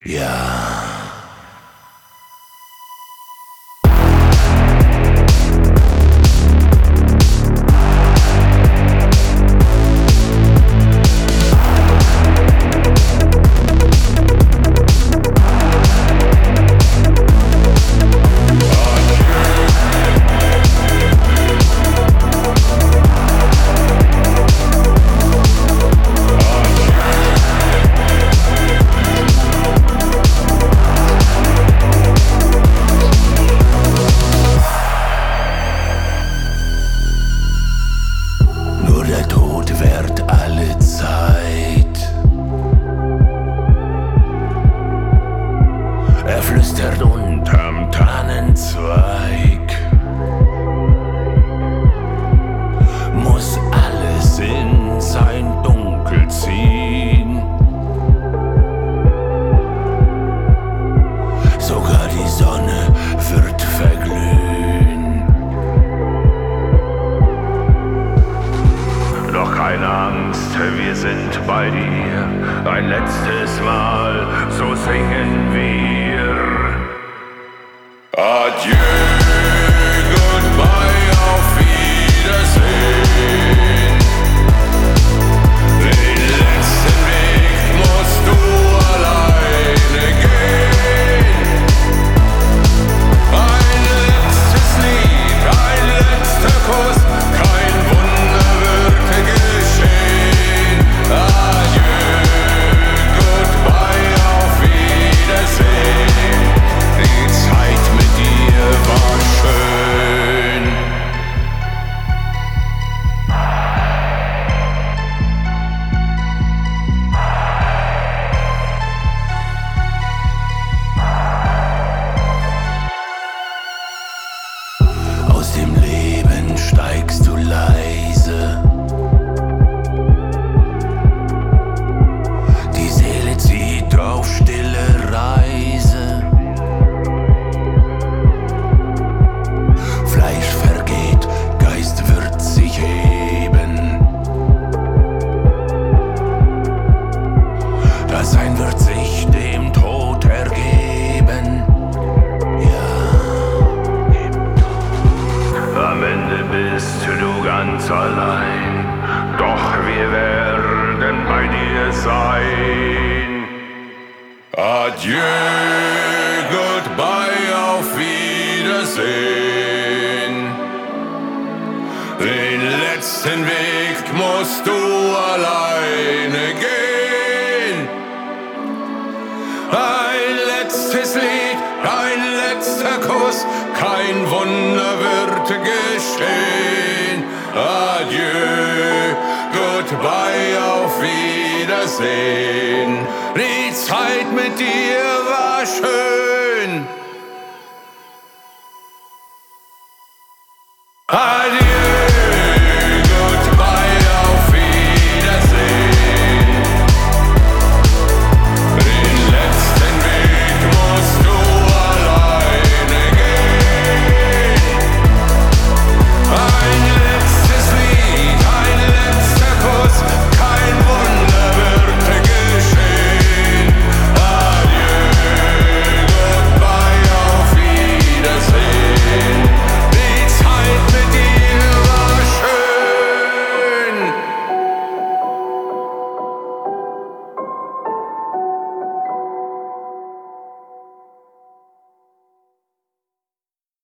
Ja. Der Tod währt alle Zeit. Er flüstert unterm Tannenzweig. Muss alles in sein Dunkel ziehen. Sogar die Sonne wird verglühen. Doch keine Angst, wir sind bei dir. Ein letztes Mal, so singen wir. Adieu, goodbye, auf Wiedersehen. Den letzten Weg musst du alleine gehen. Ein letztes Lied, ein letzter Kuss, kein Wunder wird geschehen. Adieu, goodbye, auf Wiedersehen. Die Zeit mit dir war schön. Aus dem Leben steigst du leise. Die Seele zieht auf stille Reise. Fleisch vergeht, Geist wird sich heben. Das Sein wird sich dem Tod ergeben. Am Ende bist du ganz allein, doch wir werden bei dir sein. Adieu, goodbye, auf Wiedersehen. Den letzten Weg musst du alleine gehen. Ein letztes Lied, ein letzter Kuss, kein Wunder wird geschehen. Adieu, goodbye, auf Wiedersehen. Die Zeit mit dir war schön.